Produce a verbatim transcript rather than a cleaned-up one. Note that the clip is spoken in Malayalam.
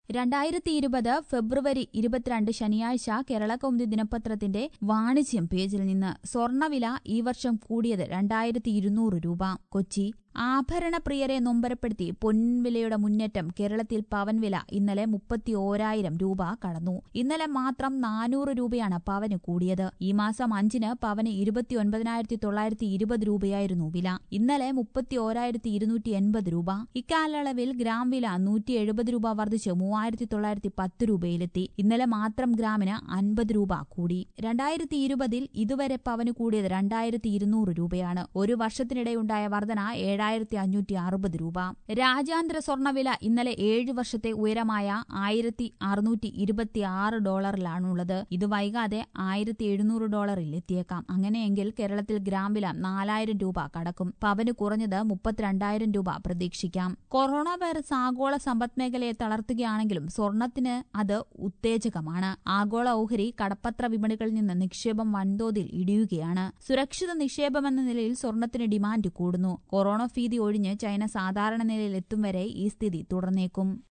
രണ്ടായിരത്തി ഇരുപത് ഫെബ്രുവരി ഇരുപത്തിരണ്ട് ശനിയാഴ്ച കേരളകൗമുദി ദിനപത്രത്തിന്റെ വാണിജ്യം പേജിൽ നിന്ന് സ്വർണ്ണവില ഈ വർഷം കൂടിയത് രണ്ടായിരത്തി ഇരുന്നൂറ് രൂപ. കൊച്ചി ആഭരണപ്രിയരെ നൊമ്പരപ്പെടുത്തി പൊൻവിലയുടെ മുന്നേറ്റം. കേരളത്തിൽ പവൻവില ഇന്നലെ മുപ്പത്തി ഓരായിരം രൂപ കടന്നു. ഇന്നലെ മാത്രം നാനൂറ് രൂപയാണ് പവന് കൂടിയത്. ഈ മാസം അഞ്ചിന് പവന് ഇരുപത്തി ഒൻപതിനായിരത്തി തൊള്ളായിരത്തി ഇരുപത് രൂപയായിരുന്നു വില. ഇന്നലെ മുപ്പത്തി ഓരായിരത്തി ഇരുന്നൂറ്റി എൺപത് രൂപ. ഇക്കാലയളവിൽ ഗ്രാം വില നൂറ്റി എഴുപത് രൂപ വർദ്ധിച്ച് മൂവായിരത്തി തൊള്ളായിരത്തി പത്ത് രൂപയിലെത്തി. ഇന്നലെ മാത്രം ഗ്രാമിന് അൻപത് രൂപ കൂടി. രണ്ടായിരത്തി ഇരുപതിൽ ഇതുവരെ പവന് കൂടിയത് രണ്ടായിരത്തി ഇരുന്നൂറ് രൂപയാണ്. ഒരു വർഷത്തിനിടെയുണ്ടായ വർധന ഏഴായിരത്തി അഞ്ഞൂറ്റി അറുപത് രൂപ. രാജ്യാന്തര സ്വർണ്ണവില ഇന്നലെ ഏഴ് വർഷത്തെ ഉയരമായ ആയിരത്തി അറുന്നൂറ്റി ഇരുപത്തി ആറ് ഡോളറിലാണുള്ളത്. ഇത് വൈകാതെ ആയിരത്തി എഴുന്നൂറ് ഡോളറിൽ എത്തിയേക്കാം. അങ്ങനെയെങ്കിൽ കേരളത്തിൽ ഗ്രാം വില നാലായിരം രൂപ കടക്കും. പവന് കുറഞ്ഞത് മുപ്പത്തിരണ്ടായിരം രൂപ പ്രതീക്ഷിക്കാം. കൊറോണ വൈറസ് ആഗോള സമ്പദ്മേഖലയെ തളർത്തുകയാണെങ്കിലും സ്വർണത്തിന് അത് ഉത്തേജകമാണ്. ആഗോള ഓഹരി കടപ്പത്ര വിപണികളിൽ നിന്ന് നിക്ഷേപം വൻതോതിൽ ഇടിയുകയാണ്. സുരക്ഷിത നിക്ഷേപമെന്ന നിലയിൽ സ്വർണത്തിന് ഡിമാൻഡ് കൂടുന്നു. കൊറോണ ഭീതി ഒഴിഞ്ഞ് ചൈന സാധാരണ നിലയിൽ എത്തും വരെ ഈ സ്ഥിതി തുടർന്നേക്കും.